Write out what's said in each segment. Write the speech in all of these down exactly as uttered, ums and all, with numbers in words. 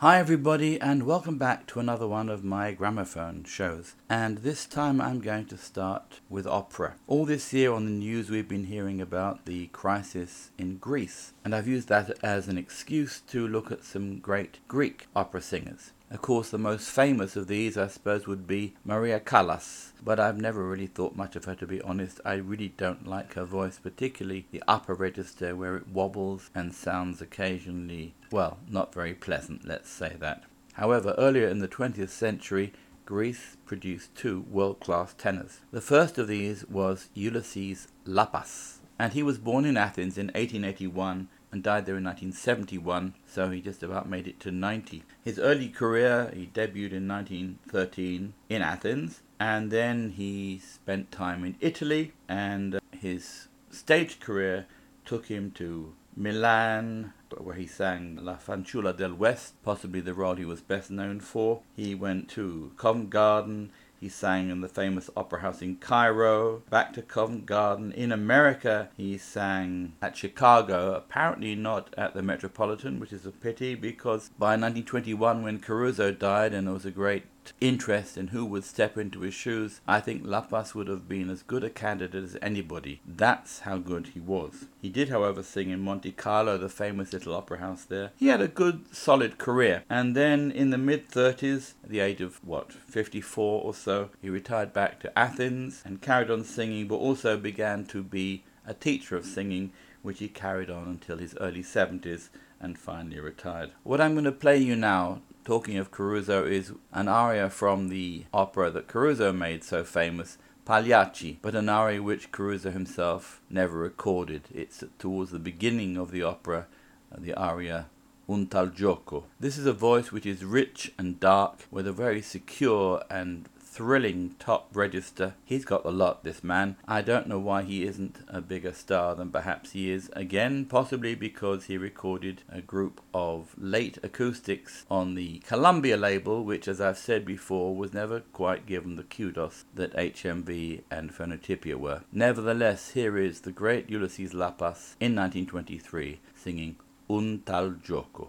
Hi everybody, and welcome back to another one of my gramophone shows. And this time I'm going to start with opera. All this year on the news we've been hearing about the crisis in Greece, and I've used that as an excuse to look at some great Greek opera singers. Of course, the most famous of these, I suppose, would be Maria Callas, but I've never really thought much of her, to be honest. I really don't like her voice, particularly the upper register where it wobbles and sounds occasionally, well, not very pleasant, let's say that. However, earlier in the twentieth century, Greece produced two world-class tenors. The first of these was Ulysses Lapas, and he was born in Athens in eighteen eighty-one and died there in nineteen seventy-one, so he just about made it to ninety. His early career, he debuted in nineteen thirteen in Athens, and then he spent time in Italy, and his stage career took him to Milan, where he sang La Fanciulla del West, possibly the role he was best known for. He went to Covent Garden. He sang in the famous opera house in Cairo, back to Covent Garden. In America, he sang at Chicago, apparently not at the Metropolitan, which is a pity, because by nineteen twenty-one, when Caruso died and there was a great interest in who would step into his shoes, I think Lapas would have been as good a candidate as anybody. That's how good he was. He did, however, sing in Monte Carlo, the famous little opera house there. He had a good, solid career. And then in the mid-thirties, at the age of, what, fifty-four or so, he retired back to Athens and carried on singing, but also began to be a teacher of singing, which he carried on until his early seventies and finally retired. What I'm going to play you now, talking of Caruso, is an aria from the opera that Caruso made so famous, Pagliacci, but an aria which Caruso himself never recorded. It's towards the beginning of the opera, the aria Un tal gioco. This is a voice which is rich and dark, with a very secure and thrilling top register. He's got a lot, this man. I don't know why he isn't a bigger star than perhaps he is. Again, possibly because he recorded a group of late acoustics on the Columbia label, which, as I've said before, was never quite given the kudos that H M V and Phonotypia were. Nevertheless, here is the great Ulysses Lapas in nineteen twenty-three singing Un tal gioco.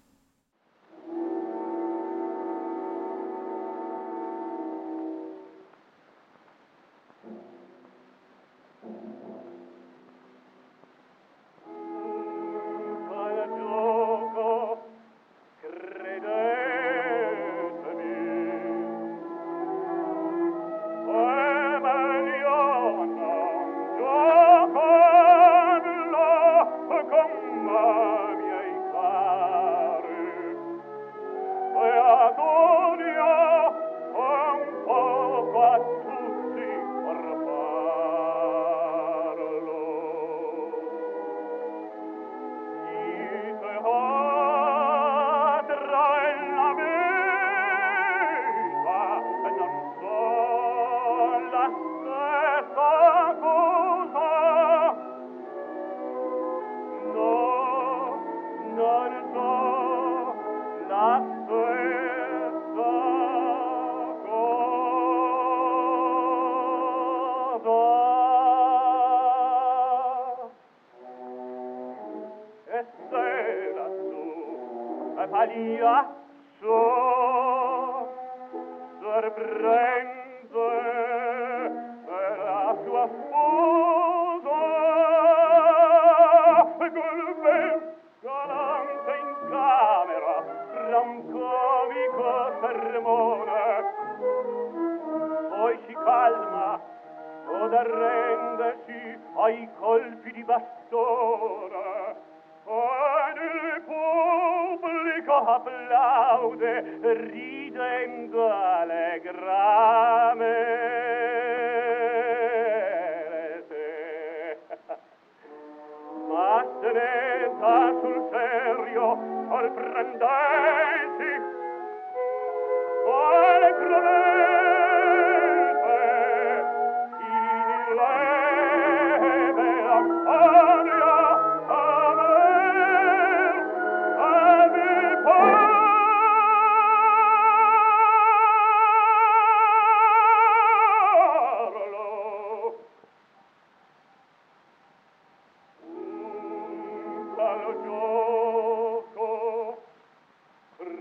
Pagliaccio sorprende per la sua sposa col bel galante in camera tra un comico sermone, poi si calma od arrendersi ai colpi di bastone. Ed il pubblico applaude ridendo allegramente. Ma se ne sta sul serio sorprendensi quale promesse in lei melancolia gioco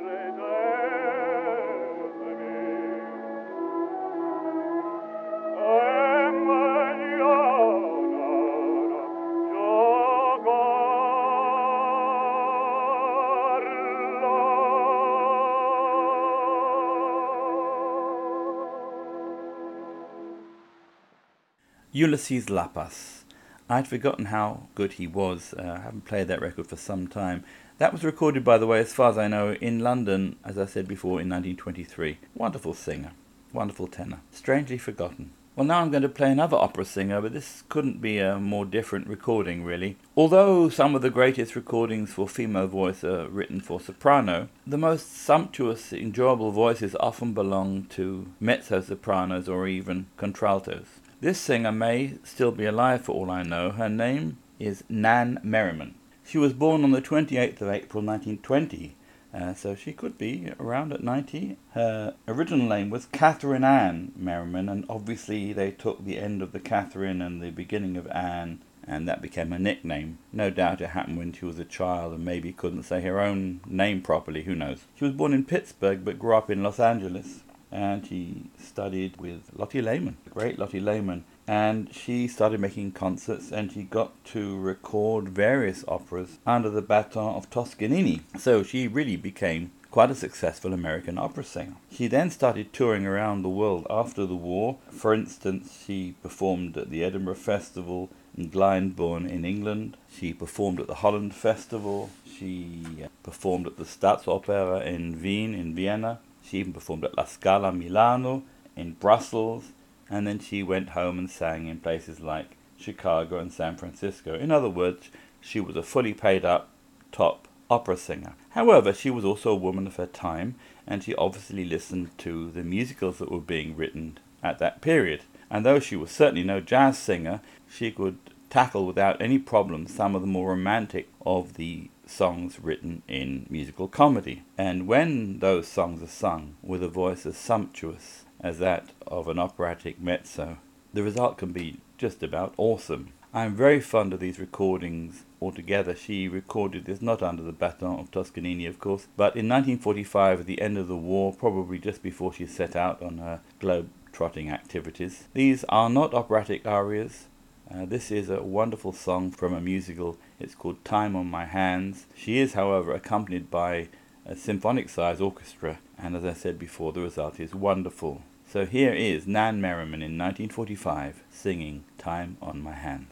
Ulysses Lapas. I'd forgotten how good he was. Uh, I haven't played that record for some time. That was recorded, by the way, as far as I know, in London, as I said before, in nineteen twenty-three. Wonderful singer. Wonderful tenor. Strangely forgotten. Well, now I'm going to play another opera singer, but this couldn't be a more different recording, really. Although some of the greatest recordings for female voice are written for soprano, the most sumptuous, enjoyable voices often belong to mezzo-sopranos or even contraltos. This singer may still be alive for all I know. Her name is Nan Merriman. She was born on the twenty-eighth of April nineteen twenty, uh, so she could be around at ninety. Her original name was Catherine Ann Merriman, and obviously they took the end of the Catherine and the beginning of Anne, and that became a nickname. No doubt it happened when she was a child and maybe couldn't say her own name properly, who knows. She was born in Pittsburgh but grew up in Los Angeles, and she studied with Lotte Lehmann, the great Lotte Lehmann. And she started making concerts, and she got to record various operas under the baton of Toscanini. So she really became quite a successful American opera singer. She then started touring around the world after the war. For instance, she performed at the Edinburgh Festival in Glyndebourne in England. She performed at the Holland Festival. She performed at the Staatsoper in Wien, in Vienna. She even performed at La Scala Milano, in Brussels. And then she went home and sang in places like Chicago and San Francisco. In other words, she was a fully paid up top opera singer. However, she was also a woman of her time, and she obviously listened to the musicals that were being written at that period. And though she was certainly no jazz singer, she could tackle without any problem some of the more romantic of the songs written in musical comedy. And when those songs are sung with a voice as sumptuous as that of an operatic mezzo, the result can be just about awesome. I'm very fond of these recordings altogether. She recorded this not under the baton of Toscanini, of course, but in nineteen forty-five, at the end of the war, probably just before she set out on her globe-trotting activities. These are not operatic arias. Uh, this is a wonderful song from a musical. It's called Time on My Hands. She is, however, accompanied by a symphonic-sized orchestra, and as I said before, the result is wonderful. So here is Nan Merriman in nineteen forty-five singing Time on My Hands.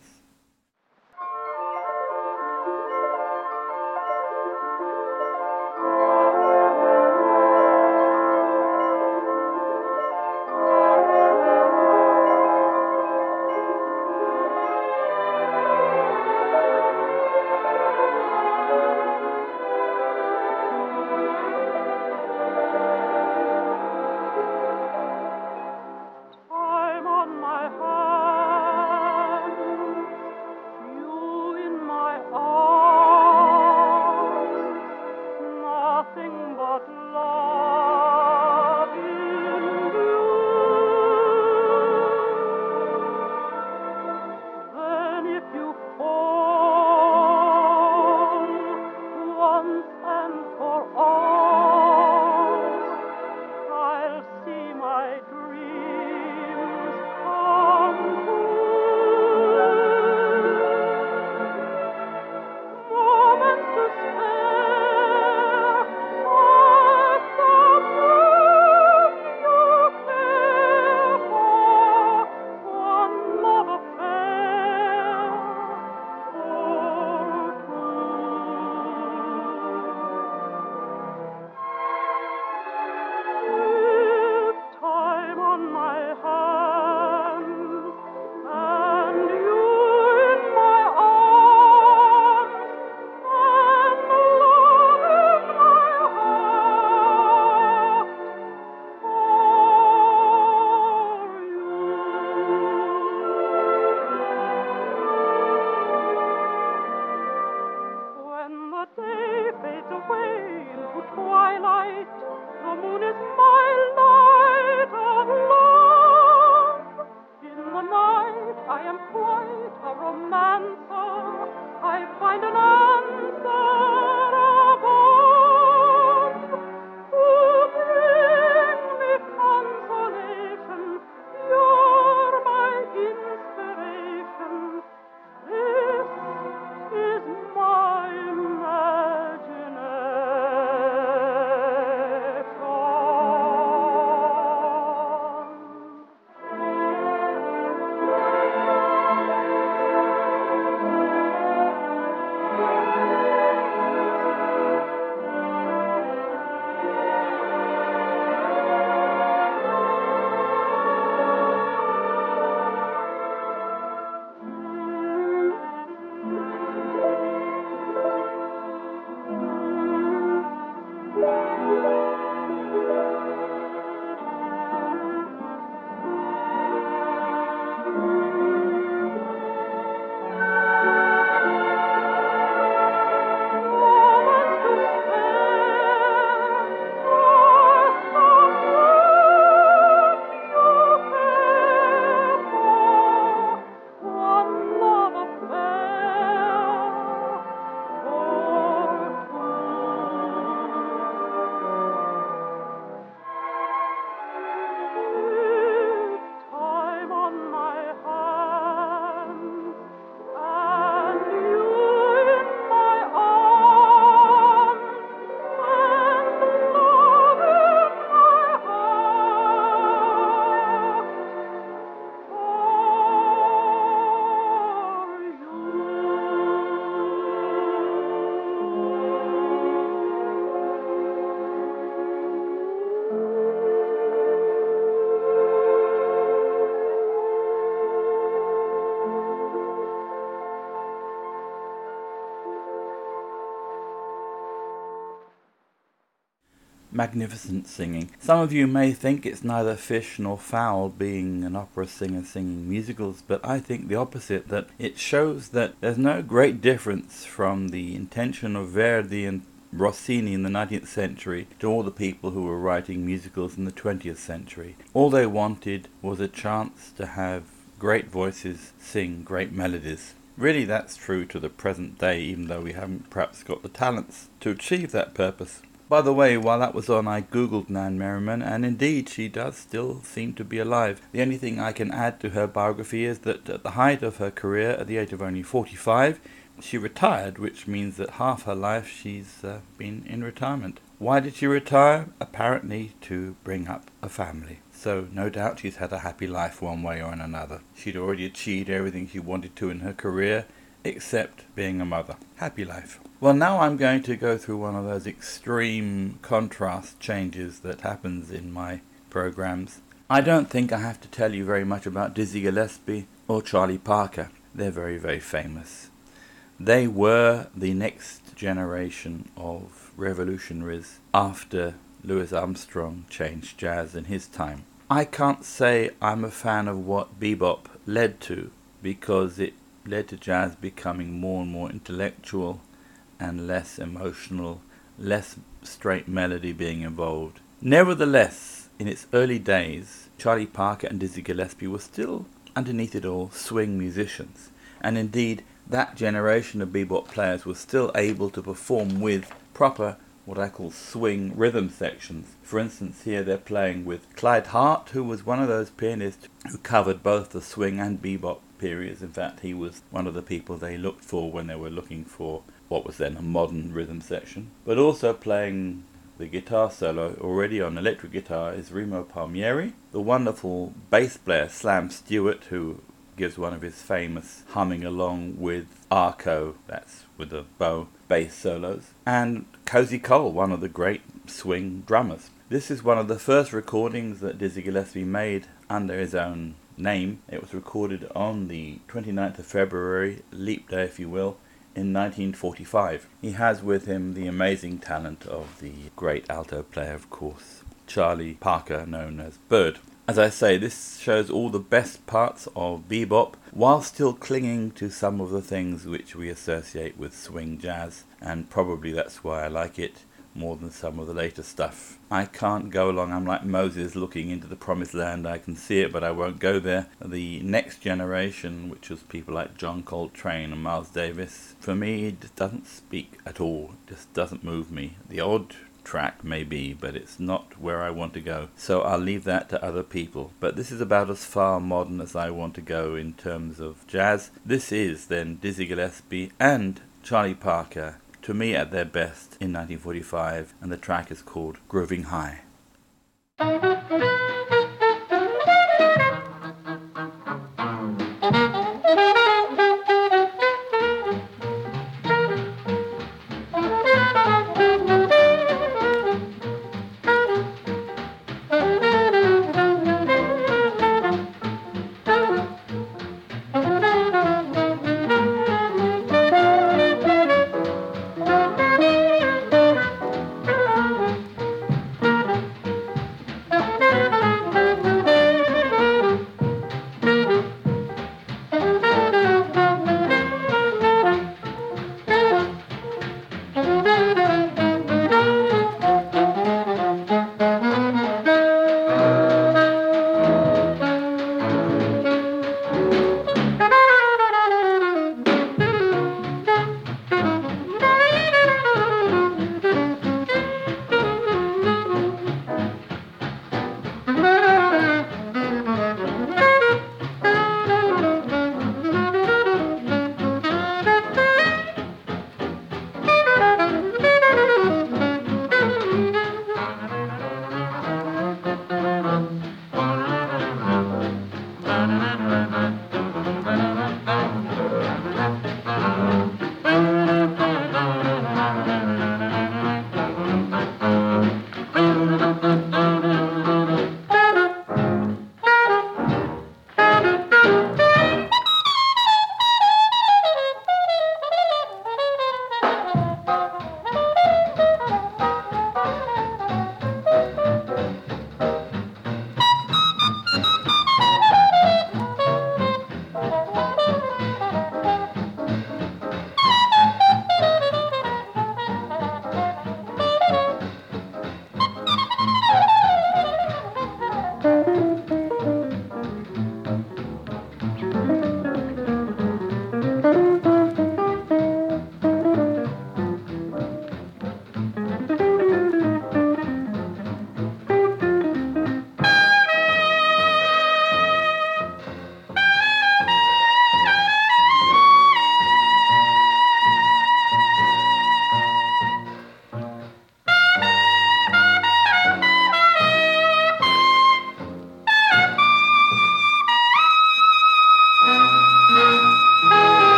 Magnificent singing. Some of you may think it's neither fish nor fowl being an opera singer singing musicals, but I think the opposite, that it shows that there's no great difference from the intention of Verdi and Rossini in the nineteenth century to all the people who were writing musicals in the twentieth century. All they wanted was a chance to have great voices sing great melodies. Really, that's true to the present day, even though we haven't perhaps got the talents to achieve that purpose. By the way, while that was on, I googled Nan Merriman, and indeed she does still seem to be alive. The only thing I can add to her biography is that at the height of her career, at the age of only forty-five, she retired, which means that half her life she's uh, been in retirement. Why did she retire? Apparently to bring up a family. So no doubt she's had a happy life one way or another. She'd already achieved everything she wanted to in her career, except being a mother. Happy life. Well, now I'm going to go through one of those extreme contrast changes that happens in my programs. I don't think I have to tell you very much about Dizzy Gillespie or Charlie Parker. They're very, very famous. They were the next generation of revolutionaries after Louis Armstrong changed jazz in his time. I can't say I'm a fan of what bebop led to, because it led to jazz becoming more and more intellectual and less emotional, less straight melody being involved. Nevertheless, in its early days, Charlie Parker and Dizzy Gillespie were still, underneath it all, swing musicians. And indeed, that generation of bebop players was still able to perform with proper, what I call swing rhythm sections. For instance, here they're playing with Clyde Hart, who was one of those pianists who covered both the swing and bebop periods. In fact, he was one of the people they looked for when they were looking for what was then a modern rhythm section. But also playing the guitar solo already on electric guitar is Remo Palmieri, the wonderful bass player Slam Stewart, who gives one of his famous humming along with Arco, that's with a bow, bass solos, and Cozy Cole, one of the great swing drummers. This is one of the first recordings that Dizzy Gillespie made under his own name. It was recorded on the twenty-ninth of February, Leap Day if you will, in nineteen forty-five. He has with him the amazing talent of the great alto player, of course, Charlie Parker, known as Bird. As I say, this shows all the best parts of bebop, while still clinging to some of the things which we associate with swing jazz, and probably that's why I like it more than some of the later stuff. I can't go along, I'm like Moses looking into the promised land. I can see it, but I won't go there. The next generation, which was people like John Coltrane and Miles Davis, for me it just doesn't speak at all, it just doesn't move me. The odd track maybe, but it's not where I want to go, so I'll leave that to other people. But this is about as far modern as I want to go in terms of jazz. This is then Dizzy Gillespie and Charlie Parker, to me at their best, in nineteen forty-five, and the track is called Grooving High.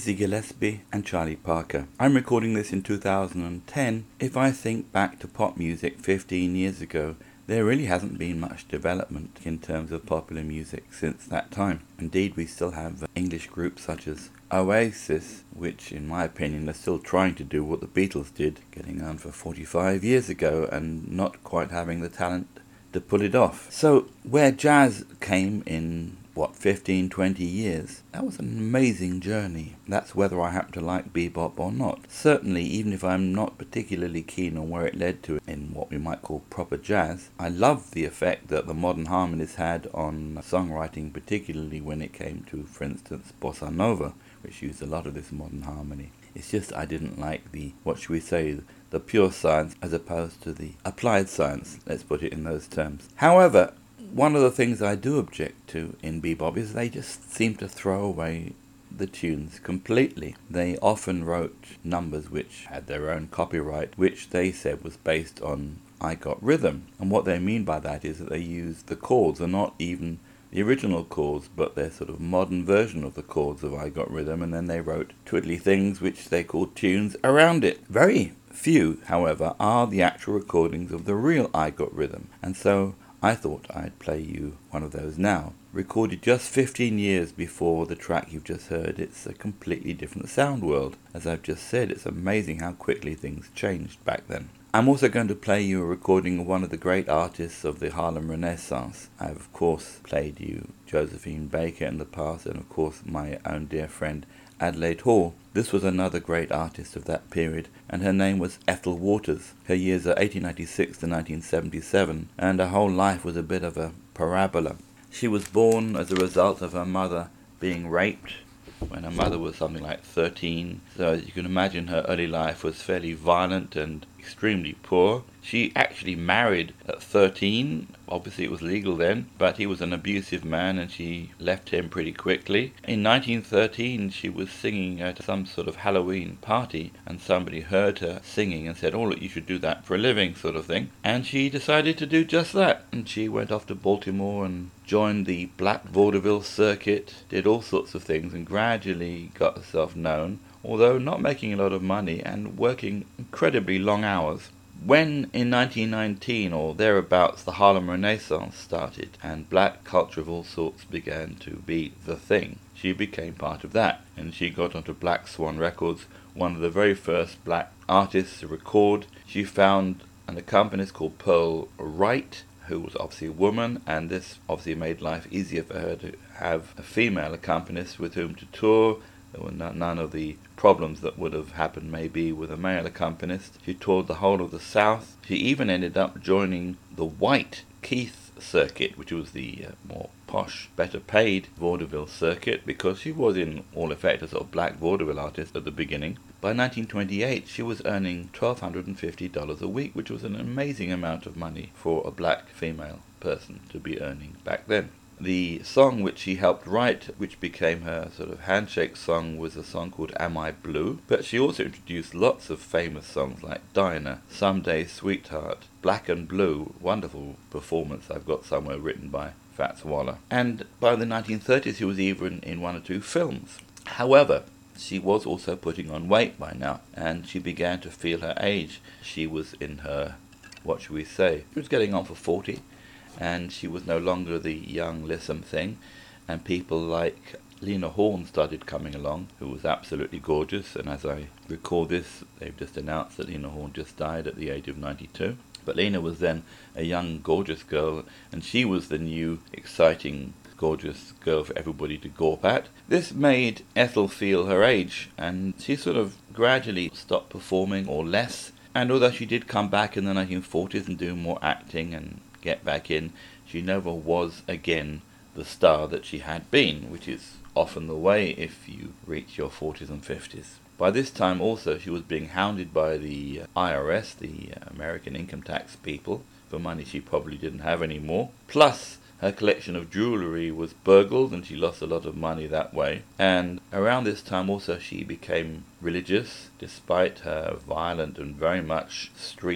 Dizzy Gillespie and Charlie Parker. I'm recording this in two thousand ten. If I think back to pop music fifteen years ago, there really hasn't been much development in terms of popular music since that time. Indeed, we still have English groups such as Oasis, which in my opinion are still trying to do what the Beatles did, getting on for forty-five years ago and not quite having the talent to pull it off. So where jazz came in, what, fifteen, twenty years, that was an amazing journey. That's whether I happen to like bebop or not. Certainly, even if I'm not particularly keen on where it led to in what we might call proper jazz, I love the effect that the modern harmonies had on songwriting, particularly when it came to, for instance, bossa nova, which used a lot of this modern harmony. It's just I didn't like the, what should we say, the pure science as opposed to the applied science, let's put it in those terms. However, one of the things I do object to in bebop is they just seem to throw away the tunes completely. They often wrote numbers which had their own copyright, which they said was based on I Got Rhythm. And what they mean by that is that they used the chords, and not even the original chords, but their sort of modern version of the chords of I Got Rhythm, and then they wrote twiddly things which they called tunes around it. Very few, however, are the actual recordings of the real I Got Rhythm, and so I thought I'd play you one of those now. Recorded just fifteen years before the track you've just heard. It's a completely different sound world. As I've just said, it's amazing how quickly things changed back then. I'm also going to play you a recording of one of the great artists of the Harlem Renaissance. I've of course played you Josephine Baker in the past, and of course my own dear friend Adelaide Hall. This was another great artist of that period, and her name was Ethel Waters. Her years are eighteen ninety-six to nineteen seventy-seven, and her whole life was a bit of a parabola. She was born as a result of her mother being raped when her mother was something like thirteen, so as you can imagine, her early life was fairly violent and extremely poor. She actually married at thirteen. Obviously it was legal then, but he was an abusive man and she left him pretty quickly. In nineteen thirteen she was singing at some sort of Halloween party, and somebody heard her singing and said, oh look, you should do that for a living, sort of thing. And she decided to do just that, and she went off to Baltimore and joined the Black Vaudeville circuit, did all sorts of things, and gradually got herself known, although not making a lot of money and working incredibly long hours. When in nineteen nineteen or thereabouts the Harlem Renaissance started and black culture of all sorts began to be the thing, she became part of that, and she got onto Black Swan Records, one of the very first black artists to record. She found an accompanist called Pearl Wright, who was obviously a woman, and this obviously made life easier for her to have a female accompanist with whom to tour. There were no, none of the problems that would have happened maybe with a male accompanist. She toured the whole of the South. She even ended up joining the White Keith circuit, which was the uh, more posh, better paid vaudeville circuit, because she was in all effect a sort of black vaudeville artist at the beginning. By nineteen twenty-eight she was earning twelve hundred fifty dollars a week, which was an amazing amount of money for a black female person to be earning back then. The song which she helped write, which became her sort of handshake song, was a song called Am I Blue? But she also introduced lots of famous songs like Dinah, Someday Sweetheart, Black and Blue, wonderful performance I've got somewhere written by Fats Waller. And by the nineteen thirties she was even in one or two films. However, she was also putting on weight by now, and she began to feel her age. She was in her, what should we say, she was getting on for forty. And she was no longer the young, lissom thing, and people like Lena Horne started coming along, who was absolutely gorgeous, and as I record this, they've just announced that Lena Horne just died at the age of ninety-two. But Lena was then a young, gorgeous girl, and she was the new, exciting, gorgeous girl for everybody to gawp at. This made Ethel feel her age, and she sort of gradually stopped performing, or less, and although she did come back in the nineteen forties and do more acting and get back in, she never was again the star that she had been, which is often the way if you reach your forties and fifties. By this time also she was being hounded by the I R S, the American income tax people, for money she probably didn't have anymore. Plus her collection of jewellery was burgled and she lost a lot of money that way. And around this time also she became religious, despite her violent and very much street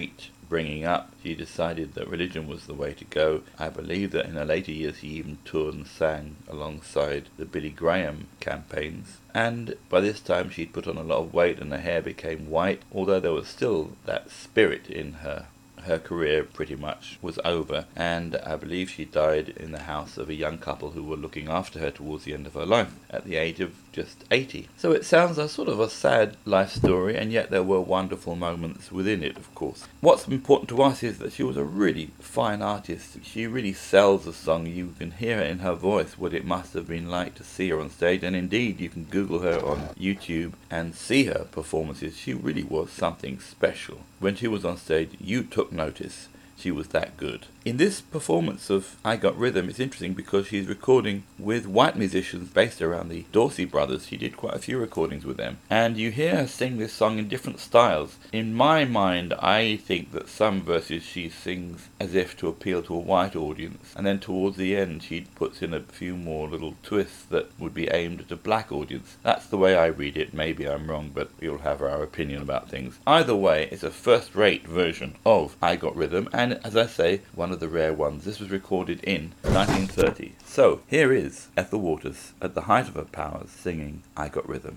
bringing up, she decided that religion was the way to go. I believe that in her later years she even toured and sang alongside the Billy Graham campaigns. And by this time she'd put on a lot of weight and her hair became white, although there was still that spirit in her. Her career pretty much was over, and I believe she died in the house of a young couple who were looking after her towards the end of her life, at the age of just eighty. So it sounds a sort of a sad life story, and yet there were wonderful moments within it, of course. What's important to us is that she was a really fine artist. She really sells the song. You can hear it in her voice, what it must have been like to see her on stage, and indeed you can Google her on YouTube and see her performances. She really was something special. When she was on stage, you took notice. She was that good. In this performance of I Got Rhythm, it's interesting because she's recording with white musicians based around the Dorsey brothers. She did quite a few recordings with them. And you hear her sing this song in different styles. In my mind, I think that some verses she sings as if to appeal to a white audience. And then towards the end, she puts in a few more little twists that would be aimed at a black audience. That's the way I read it. Maybe I'm wrong, but we'll have our opinion about things. Either way, it's a first-rate version of I Got Rhythm. And as I say, one of the rare ones. This was recorded in nineteen thirty. So here is Ethel Waters at the height of her powers singing I Got Rhythm.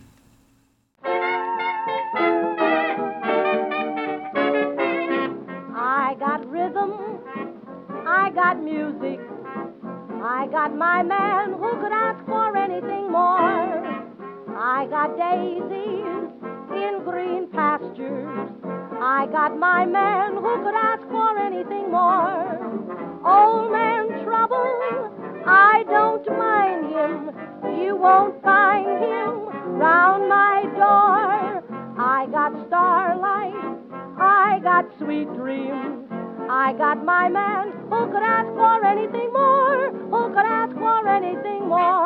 I got rhythm, I got music, I got my man who could ask for anything more. I got daisies in green pastures, I got my man who could ask for anything more. Old man trouble, I don't mind him. You won't find him round my door. I got starlight, I got sweet dreams. I got my man who could ask for anything more. Who could ask for anything more?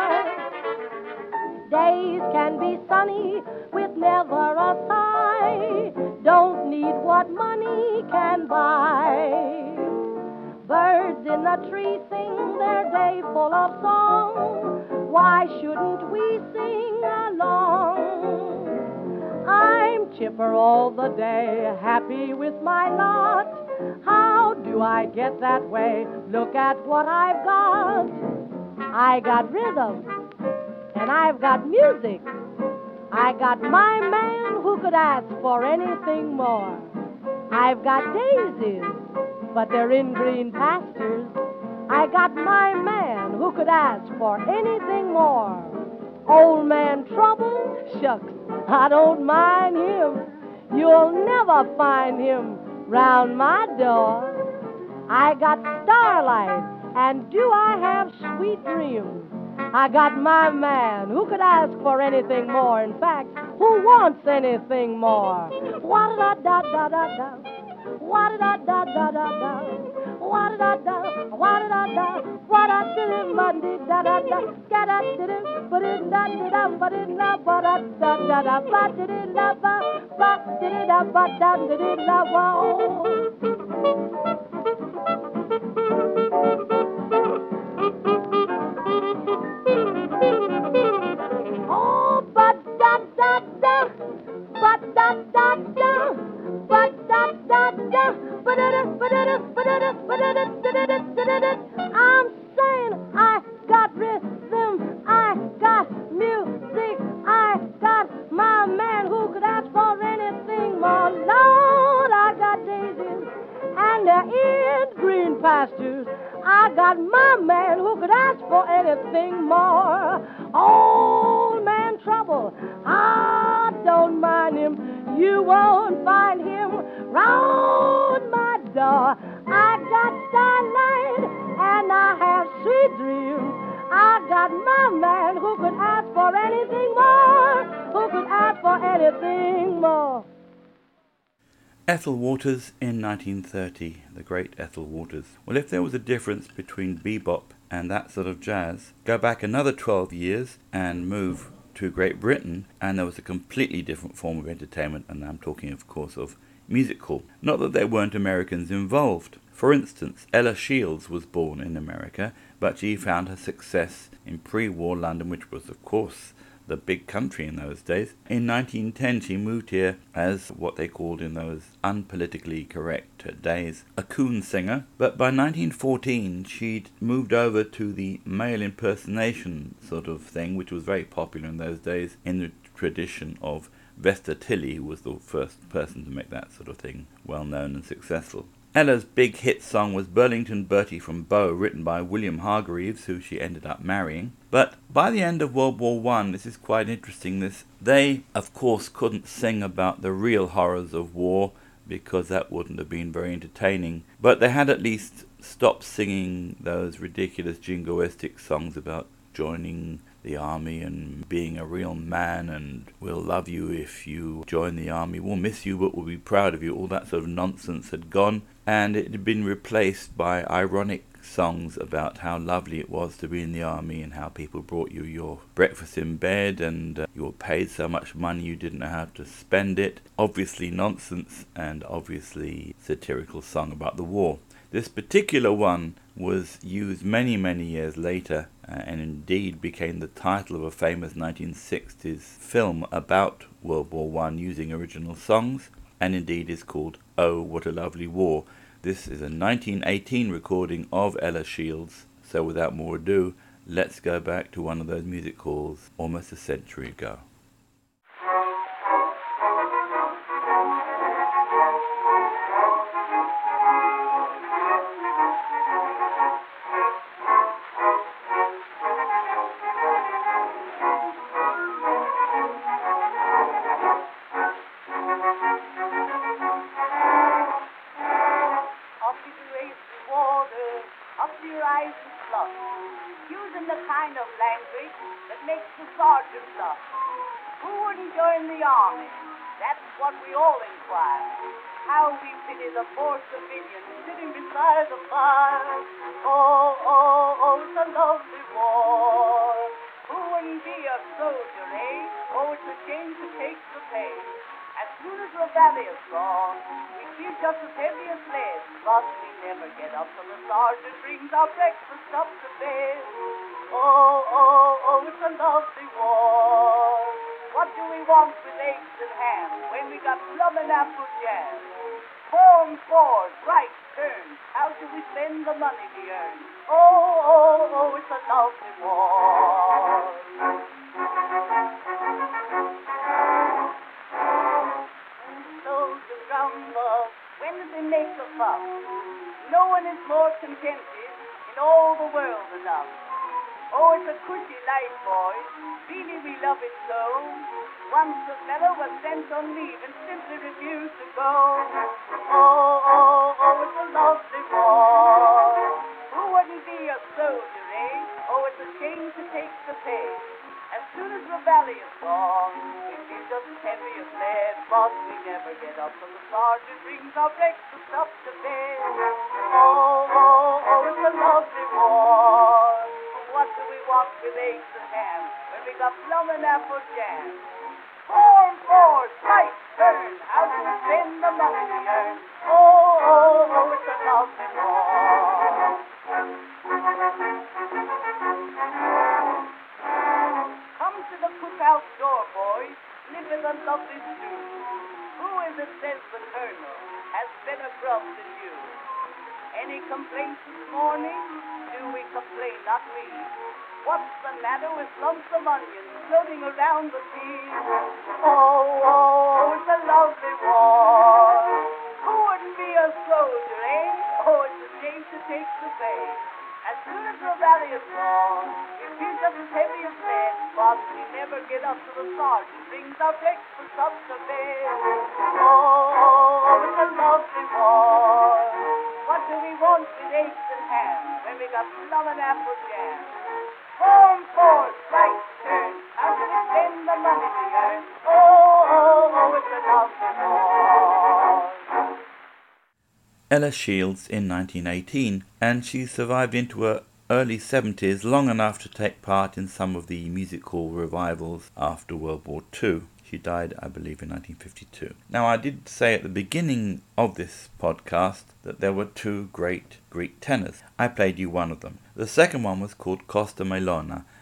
Days can be sunny with never a sigh. Don't need what money can buy. Birds in the tree sing their day full of song. Why shouldn't we sing along? I'm chipper all the day, happy with my lot. How do I get that way? Look at what I've got. I got rhythm, and I've got music. I got my man who could ask for anything more. I've got daisies, but they're in green pastures. I got my man who could ask for anything more. Old man trouble, shucks, I don't mind him. You'll never find him round my door. I got starlight, and do I have sweet dreams? I got my man who could ask for anything more. In fact, who wants anything more? Wa-da-da-da-da-da-da. Wa-da-da-da-da-da-da. Wa-da-da-da. Wa-da-da-da. Wa-da-da-da-da-da-da. Ga-da-da-da-ba-da-da-ba-da-da-da-ba-da-da-da-ba-da-da-da-ba-da-da-da-ba. Oh, ba-da-da-da, ba-da-da-da, ba-da-da-da, ba-da-da, ba-da-da, ba-da-da, ba-da-da, da-da-da, I'm saying I got rhythm, I got music, I got my man who could ask for anything more. Lord, I got daisies, and they're in green pastures. I got my man who could ask for anything more. Old man trouble, I don't mind him. You won't find him round my door. I got starlight and I have sweet dreams. I got my man who could ask for anything more. Who could ask for anything more. Ethel Waters in nineteen thirty, the great Ethel Waters. Well, if there was a difference between bebop and that sort of jazz, go back another twelve years and move to Great Britain, and there was a completely different form of entertainment, and I'm talking, of course, of music hall. Not that there weren't Americans involved. For instance, Ella Shields was born in America, but she found her success in pre-war London, which was, of course, the big country in those days. In nineteen ten she moved here as what they called in those unpolitically correct days a coon singer, but by nineteen fourteen she'd moved over to the male impersonation sort of thing, which was very popular in those days in the tradition of Vesta Tilley, who was the first person to make that sort of thing well known and successful. Ella's big hit song was Burlington Bertie from Bow, written by William Hargreaves, who she ended up marrying. But by the end of World War One, this is quite interesting, this they, of course, couldn't sing about the real horrors of war, because that wouldn't have been very entertaining. But they had at least stopped singing those ridiculous jingoistic songs about joining the army and being a real man and we'll love you if you join the army, we'll miss you but we'll be proud of you. All that sort of nonsense had gone, and it had been replaced by ironic songs about how lovely it was to be in the army and how people brought you your breakfast in bed and uh, you were paid so much money you didn't know how to spend it. Obviously nonsense and obviously satirical song about the war. This particular one was used many, many years later uh, and indeed became the title of a famous nineteen sixties film about World War One using original songs, and indeed is called Oh, What a Lovely War. This is a nineteen eighteen recording of Ella Shields, so without more ado, let's go back to one of those music halls almost a century ago. Using the kind of language that makes the sergeant blush. Who wouldn't join the army? That's what we all inquire. How we pity the poor civilian sitting beside the fire. Oh, oh, oh, it's a lovely war. Who wouldn't be a soldier, eh? Oh, it's a shame to take the pay. As soon as the valley is gone, we feel just as heavy as lead, but we never get up till the sergeant brings our breakfast up to bed. Oh, oh, oh, it's a lovely war. What do we want with eggs and ham when we got plum and apple jam? Form, forward, right, turn. How do we spend the money we earn? Oh, oh, oh, it's a lovely war. When do they make a fuss? No one is more contented in all the world enough. Oh, it's a cushy life, boys. Really, we love it so. Once a fellow was sent on leave and simply refused to go. Oh, oh, oh, it's a lovely war. Who wouldn't be a soldier, eh? Oh, it's a shame to take the pay. As soon as the valley is gone, we feel just as heavy as lead, but we never get up till the sergeant brings our breakfast up to bed. Oh, oh, oh, it's a lovely war. What do we want with eggs and ham when we got plum and apple jam? Form, forward, right, turn. How do we spend the money we earn? Oh, oh, oh, it's a lovely war. Come to the cookout door, boys. Live in a lovely stew. Who is it says the colonel has better grub than you? Any complaints this morning? Do we complain, not we? What's the matter with lumps of onions floating around the sea? Oh, oh, it's a lovely war. Who wouldn't be a soldier, eh? Oh, it's a shame to take the pay. As soon as the valley is gone, we feel just as heavy as lead, but we never get up till the sergeant brings our breakfast up to bed. Oh, oh, oh, it's a lovely war. What do we want with eggs and ham when we got plum and apple jam? Form, forward, right, turn. How do we spend the money we earn? Oh, oh, oh, it's a lovely war. Ella Shields in nineteen eighteen, and she survived into her early seventies, long enough to take part in some of the music hall revivals after World War Two. She died, I believe, in nineteen fifty-two. Now, I did say at the beginning of this podcast that there were two great Greek tenors. I played you one of them. The second one was called Costa Melona,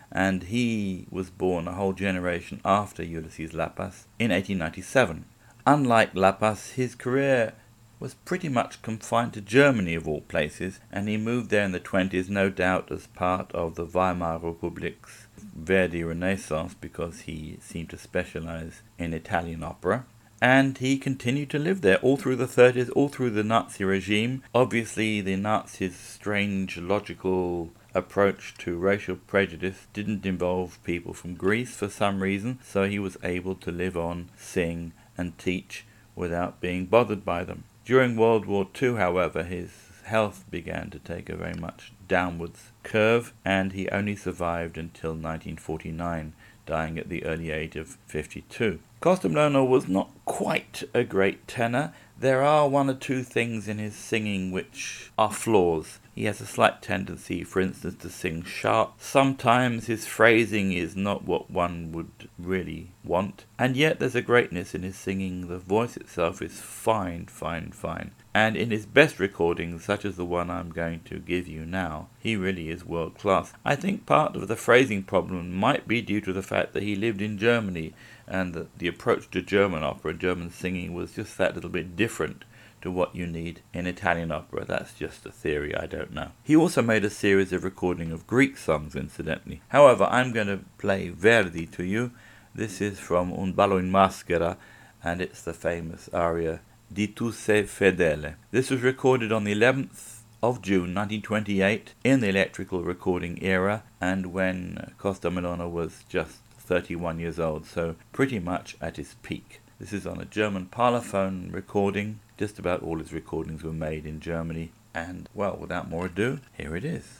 and he was born a whole generation after Ulysses Lapas in eighteen ninety-seven. Unlike Lapas, his career was pretty much confined to Germany of all places, and he moved there in the twenties, no doubt as part of the Weimar Republic's Verdi Renaissance, because he seemed to specialize in Italian opera. And he continued to live there all through the thirties, all through the Nazi regime. Obviously, the Nazis' strange logical approach to racial prejudice didn't involve people from Greece for some reason, so he was able to live on, sing, and teach without being bothered by them. During World War Two, however, his health began to take a very much downwards curve, and he only survived until nineteen forty-nine, dying at the early age of fifty-two. Costumlona was not quite a great tenor. There are one or two things in his singing which are flaws. He has a slight tendency, for instance, to sing sharp. Sometimes his phrasing is not what one would really want. And yet there's a greatness in his singing. The voice itself is fine, fine, fine. And in his best recordings, such as the one I'm going to give you now, he really is world class. I think part of the phrasing problem might be due to the fact that he lived in Germany, and that the approach to German opera, German singing, was just that little bit different to what you need in Italian opera. That's just a theory, I don't know. He also made a series of recording of Greek songs, incidentally. However, I'm going to play Verdi to you. This is from Un ballo in maschera, and it's the famous aria Di tu sei fedele. This was recorded on the eleventh of June nineteen twenty-eight in the electrical recording era, and when Costumlona was just thirty-one years old, so pretty much at his peak. This is on a German Parlophone recording. Just about all his recordings were made in Germany, and, well, without more ado, here it is.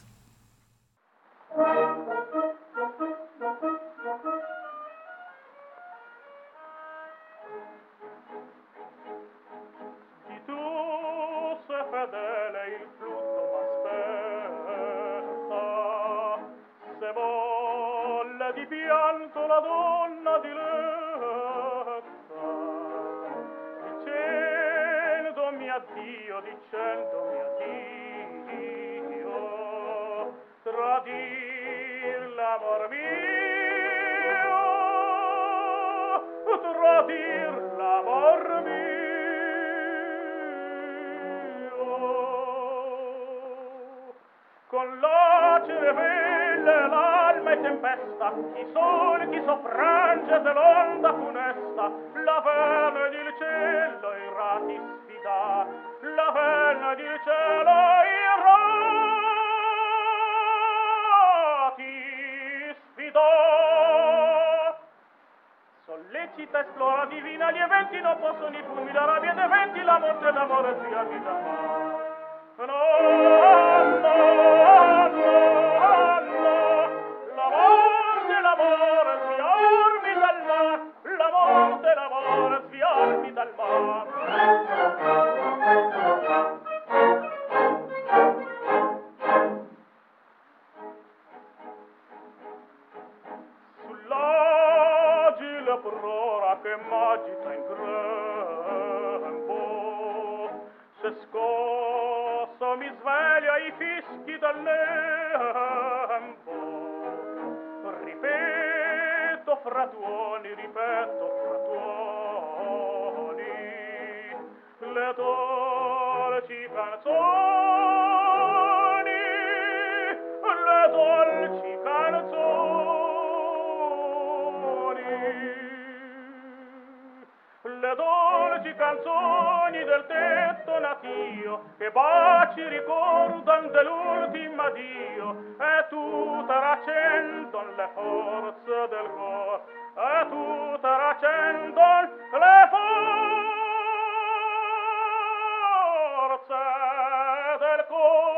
Di tu sei fedele, il flusso m'aspetta. Se volle di pianto la donna diletta, dicendomi addio, dicendomi addio, tradir l'amor mio, tradir l'amor mio. Con la cervelle l'alma è tempesta, chi sole, chi soffrange se l'onda funesta, la vena ed il cielo irà ti sfidar, la vena ed il cielo irà ti sfidar. Sollecita, esplora, divina, gli eventi non possono i fulmini, la rabbia dei venti, la morte e l'amore si abitano. No, no, no, no, la morte, l'amore sfiormi dal mar, la morte, l'amore sfiormi dal mar. Sull'agile prora che m'agita in grembo, se scosso mi sveglia i fischi del lembo. Ripeto fra tuoni, ripeto fra tuoni, le dolci canzoni, le dolci canzoni, le dolci canzoni del tetto natio, che baci ricordan dell'ultimo addio, e tutta raccendon le forze del cor, e tutta raccendon le forze del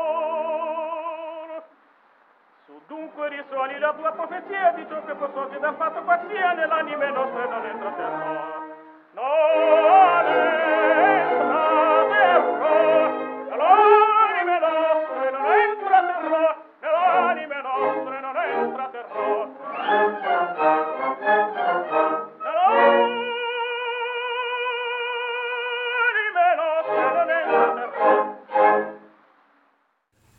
cor. Su dunque risuoni la tua profezia di ciò che possosi dal fatto qualsia nell'anime nostre non entra terror. Non entra terror, nell'anime nostre non entra terror, nell'anime nostre non entra terror.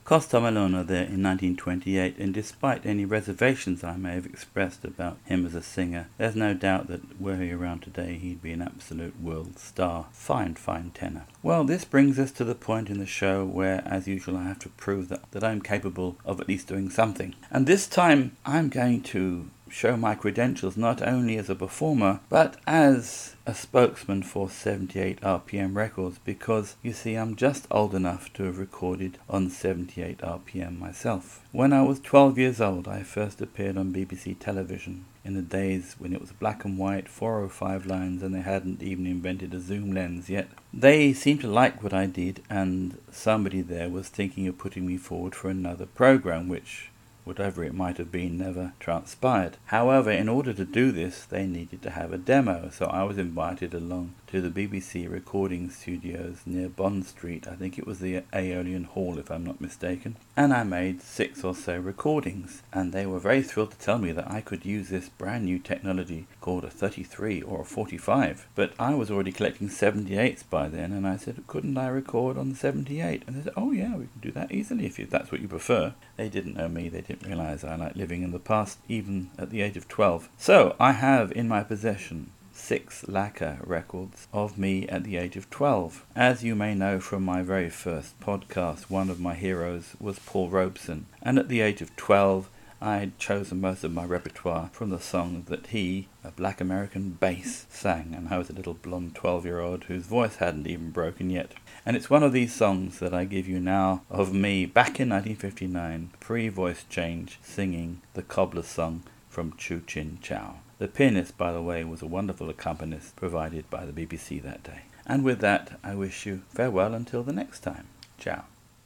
Costamelona there in nineteen twenty-eight, and despite any reservations I may have expressed about him as a singer, there's no doubt that were he around today he'd be an absolute world star. Fine, fine tenor. Well, this brings us to the point in the show where, as usual, I have to prove that, that I'm capable of at least doing something. And this time I'm going to show my credentials not only as a performer, but as a spokesman for seventy-eight R P M Records, because, you see, I'm just old enough to have recorded on seventy-eight R P M myself. When I was twelve years old, I first appeared on B B C television, in the days when it was black and white, four oh five lines, and they hadn't even invented a zoom lens yet. They seemed to like what I did, and somebody there was thinking of putting me forward for another program, which, whatever it might have been, never transpired. However, in order to do this, they needed to have a demo, so I was invited along to the B B C recording studios near Bond Street. I think it was the Aeolian Hall, if I'm not mistaken. And I made six or so recordings, and they were very thrilled to tell me that I could use this brand new technology called a thirty-three or a forty-five. But I was already collecting seventy-eights by then, and I said, couldn't I record on the seventy-eight? And they said, oh yeah, we can do that easily if you, that's what you prefer. They didn't know me, they didn't realise I like living in the past, even at the age of twelve. So I have in my possession six lacquer records of me at the age of twelve. As you may know from my very first podcast, one of my heroes was Paul Robeson, and at the age of twelve I had chosen most of my repertoire from the song that he, a black American bass, sang, and I was a little blonde twelve-year-old whose voice hadn't even broken yet. And it's one of these songs that I give you now of me back in nineteen fifty-nine, pre-voice change, singing the Cobbler's Song from Chu Chin Chow. The pianist, by the way, was a wonderful accompanist provided by the B B C that day. And with that, I wish you farewell until the next time. Ciao.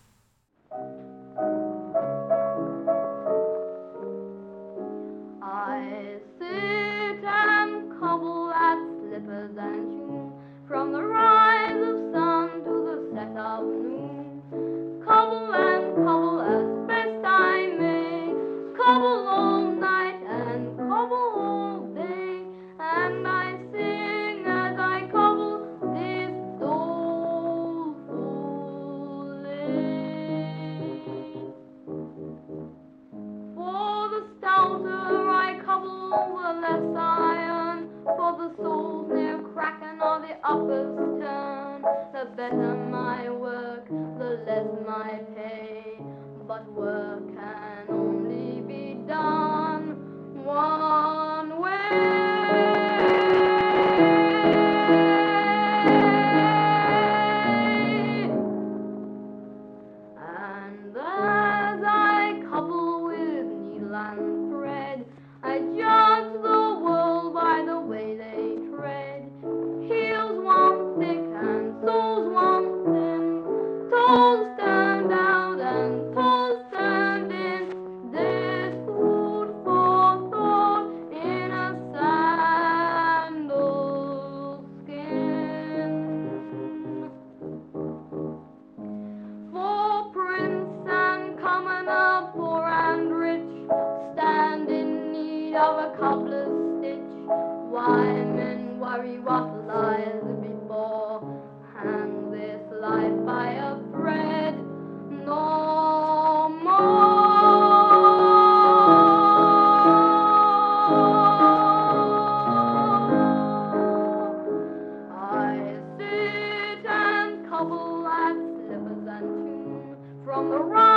I sit and cobble at slippers and shoes, from the rise of sun to the set of noon. Cobble and cobble as best I may, cobble all night and cobble all day, and I sing as I cobble this doleful lay. For the stouter I cobble, the less iron, for the soles near cracking or the uppers turn. The better my work, the less my pay, but work can only be done one way. And as I cobble with needle and thread, I judge the world by the way they tread. Heels one thick and soles one thin, toes stand out and toes stand in. There's food for thought in a sandal skin. For prince and commoner, poor and rich, stand in need of a cobbler's stitch. Why men worry what lies before, hang this life by a thread no more. I sit and cobble at slippers and tune, from the